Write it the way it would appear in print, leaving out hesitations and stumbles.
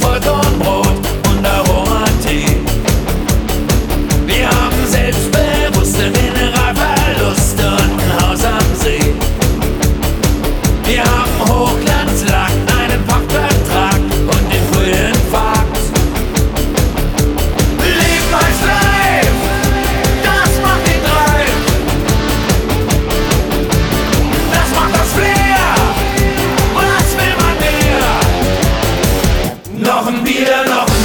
Vollkornbrot und Aromatee. Wir haben selbstbewusste Mineralverluste und ein Haus am See. Wir haben Hochglanzlack, einen Pachtvertrag und den frühen Fakt. Leben heißt Life, das macht den Drive. Das macht das Flair, was will man mehr? Noch ein Bier, noch